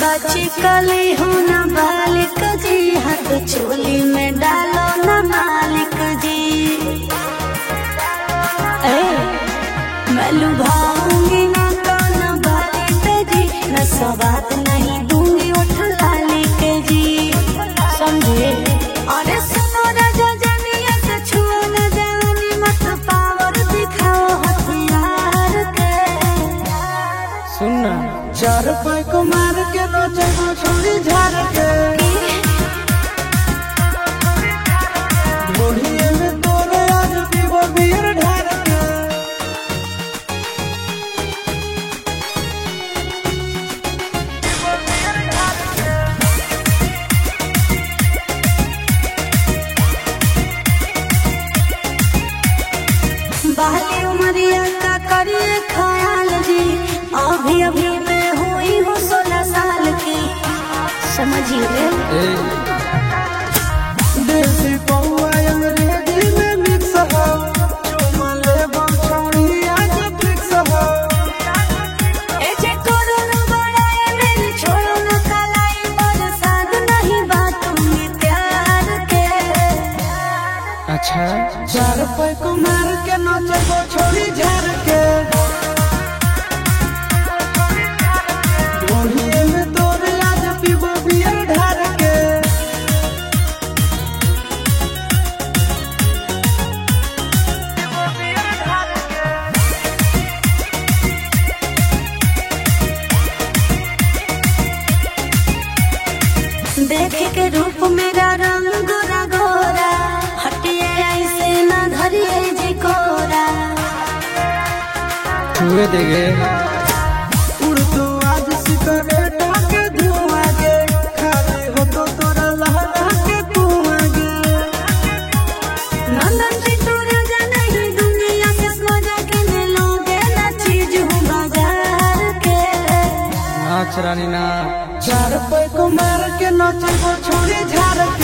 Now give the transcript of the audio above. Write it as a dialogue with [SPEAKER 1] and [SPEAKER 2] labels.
[SPEAKER 1] बची कली हूँ न बालिक जी, हाथ चोली में डालो न मालिक जी। मैं लुभाऊंगी न कान बालिक जी, न सवाद नहीं दूंगी उठ लालिक जी। समझे? अरे सुनो राजा जानिए से छुओ न जानी, मत पावर दिखाओ हथियार के।
[SPEAKER 2] सुनना चार पाई को मार के नोचे को छोड़ी झाड़ के, ढोलिए में तोरे आज पीबो बियर ढार के।
[SPEAKER 1] बाली उमरिया का करिए ख्याल जी, अभी अभी मैं हुई हूँ 16 साल की। समझिए
[SPEAKER 2] देसी पौआ अंग्रेजी में मिक्स हो, चुमले बंचौड़ी आज फिक्स हो।
[SPEAKER 1] ऐसे करो न बड़ाई मेरी, छोड़ो न कलाई, बरसात नहीं बातूंगी प्यार के।
[SPEAKER 2] अच्छा चार पाई को मार के नोचे को छोड़ी झाड़ के, ढोलिए में तोरे आज पीबो बियर ढार के।
[SPEAKER 1] देख के रूप मेरा रंग गोरा गोरा, हटिए ऐसे न धरिए जी कोरा।
[SPEAKER 2] छुए देगे उड़तो आज सिगरेट के धुआं गे, खाली हो तो तोरा लहरा के कुआं गे।
[SPEAKER 1] नंदन जी तू राजा नहीं, दुनिया से मजा के ले लोगे ना, चीज हूँ बाजार के।
[SPEAKER 2] नाच रानी ना चार पाई को मार के नाचे को छोड़ी झाड़ के।